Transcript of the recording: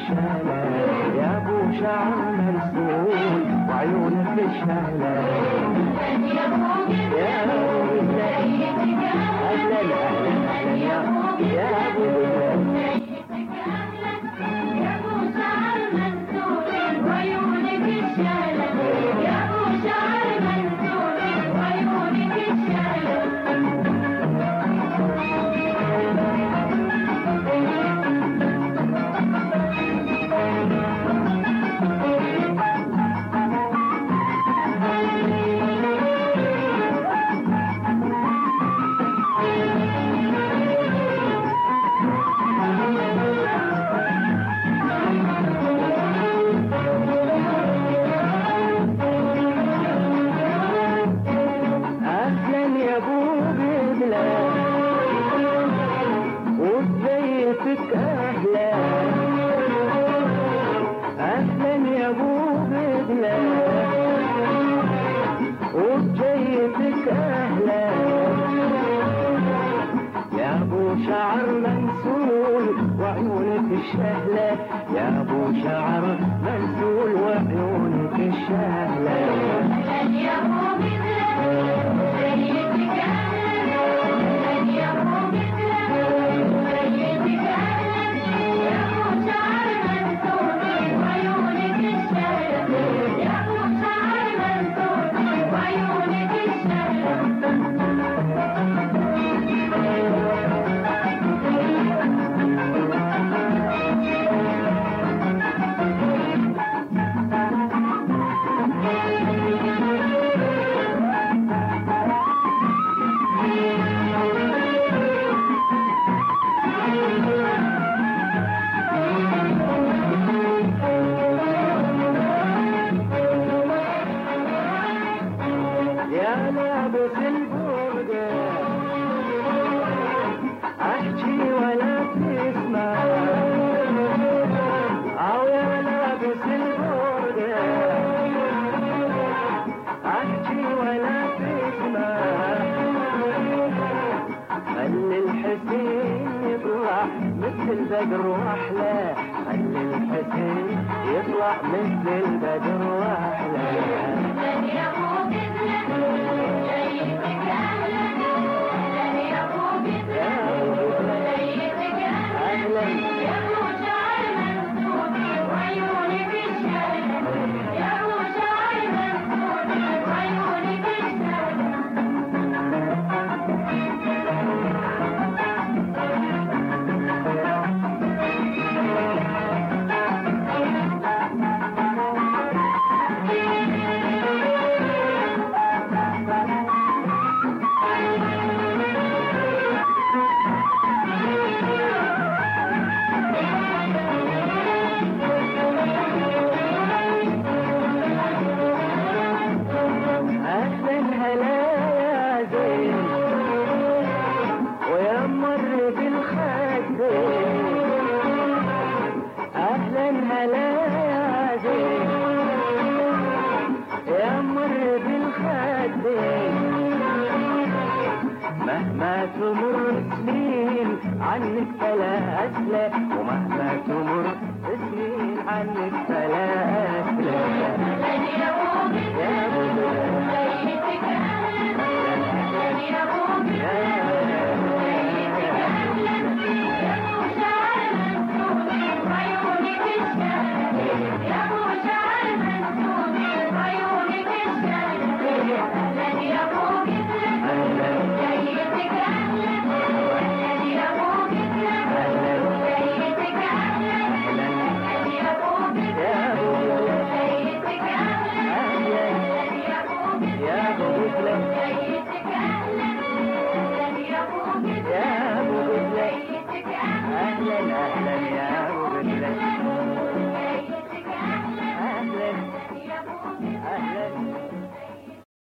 الشهلة يا ابو شعر مرسول وعيونك الشهلة يا ابو اهلا اهلا يا ابو وبيتك أهلا أهلا يا أبو بدلة وبجيتك أهلا يا أبو شعر منسول وعيونك الشهلة يا أبو شعر منسول وعيونك الشهلة يا أبو بدلة وبجيتك أهلا يا أبو يا لابس البرقة احكي ولا تسمع او يا لابس البرقة احكي ولا تسمع خلي الحسين يطلع مثل البدر واحلى خلي الحسين يطلع مثل البدر واحلى أهلا هلا يا زين يا مر بالخدين مهما تمر سنين عنك فلا أسلى ومهما تمر سنين عنك فلا